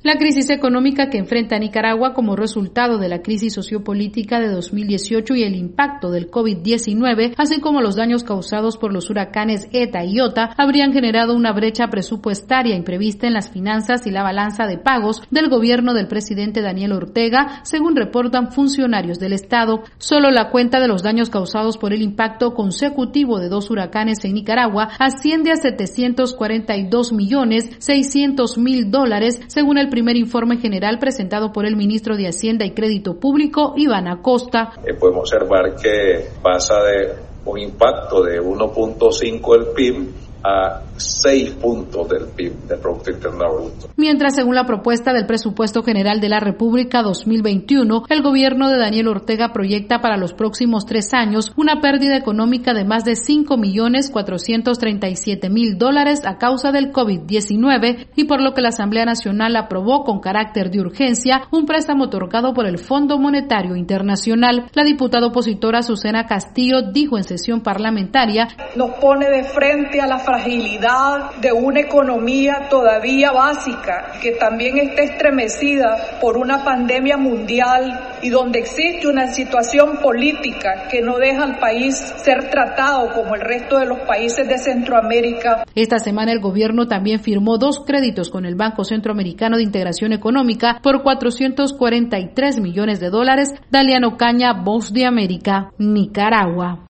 La crisis económica que enfrenta Nicaragua como resultado de la crisis sociopolítica de 2018 y el impacto del COVID-19, así como los daños causados por los huracanes ETA y IOTA, habrían generado una brecha presupuestaria imprevista en las finanzas y la balanza de pagos del gobierno del presidente Daniel Ortega, según reportan funcionarios del Estado. Solo la cuenta de los daños causados por el impacto consecutivo de 2 huracanes en Nicaragua asciende a $742.600.000, según el primer informe general presentado por el ministro de Hacienda y Crédito Público, Iván Acosta. Podemos observar que pasa de un impacto de 1.5 del PIB a 6 puntos del PIB, del Producto Interno Bruto. Mientras, según la propuesta del Presupuesto General de la República 2021, el gobierno de Daniel Ortega proyecta para los próximos 3 años una pérdida económica de más de $5.437.000 a causa del COVID-19 y por lo que la Asamblea Nacional aprobó con carácter de urgencia un préstamo otorgado por el Fondo Monetario Internacional. La diputada opositora Susana Castillo dijo en sesión parlamentaria: nos pone de frente a la fragilidad de una economía todavía básica que también está estremecida por una pandemia mundial y donde existe una situación política que no deja al país ser tratado como el resto de los países de Centroamérica. Esta semana el gobierno también firmó 2 créditos con el Banco Centroamericano de Integración Económica por $443 millones. Daliano Caña, Voz de América, Nicaragua.